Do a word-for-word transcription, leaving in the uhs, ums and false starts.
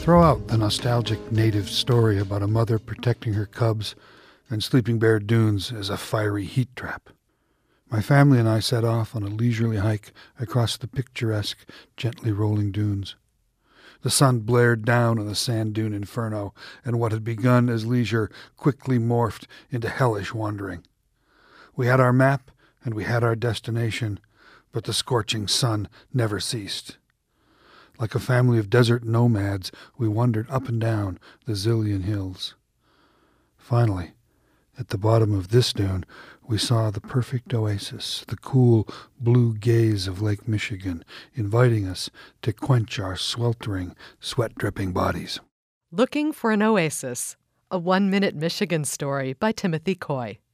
Throw out the nostalgic native story about a mother protecting her cubs and Sleeping Bear Dunes as a fiery heat trap. My family and I set off on a leisurely hike across the picturesque, gently rolling dunes. The sun blared down on the sand dune inferno, and what had begun as leisure quickly morphed into hellish wandering. We had our map, and we had our destination, but the scorching sun never ceased. Like a family of desert nomads, we wandered up and down the zillion hills. Finally, at the bottom of this dune, we saw the perfect oasis, the cool blue gaze of Lake Michigan, inviting us to quench our sweltering, sweat-dripping bodies. Looking for an Oasis, a one-minute Michigan story by Timothy Coy.